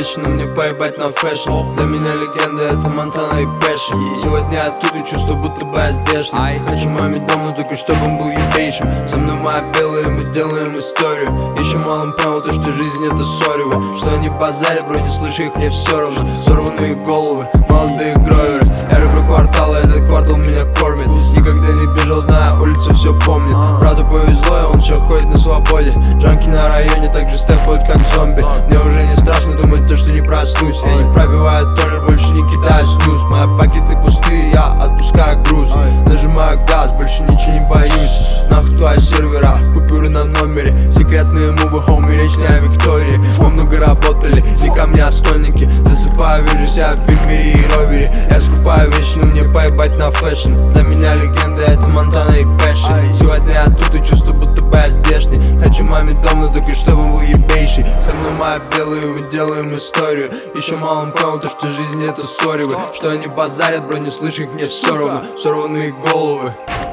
вечно, мне поебать на фэшн. Для меня легенда это Монтана и Пэшн. Сегодня я тут и чувствую, будто бы я здешний. Хочу маме дом, но только чтобы он был ебейшим. Со мной моя белая, мы делаем историю. Еще малым понял то, что жизнь это ссорево. Что они базарят, бро, не слышу их, мне все равно. Сорванные головы, молодые гроверы. Я люблю квартал, и этот квартал меня кормит. Никогда не бежал, зная улицу, все помнит. Правда повезло, и он еще ходит на свободе. Джанки на районе также степают как зомби. Мне уже не страшно думать то, что не проснусь. Я не пробиваю толлер, больше не кидаю снюс. Мои пакеты пустые, я отпускаю груз. Нажимаю газ, больше ничего не боюсь. Нахуй твои сервера, купюры на номере. Секретные мувы, хоуми, речная Виктория. Мы много работали, не ко мне, а стольники. Засыпаю, вижу себя в бимере и ровере. Я скупаю вещи, но мне поебать на фэшн. Для меня легенда это Монтана и Пэшн. Сегодня я тут и чувствую, будто бы я здешний. Хочу маме дом, но только чтобы он был ебейший. Со мной моя белая, мы делаем историю. Еще малым понял то, что жизнь это ссорево. Что они базарят, бро, не слышу их, мне все равно. Сорванные головы.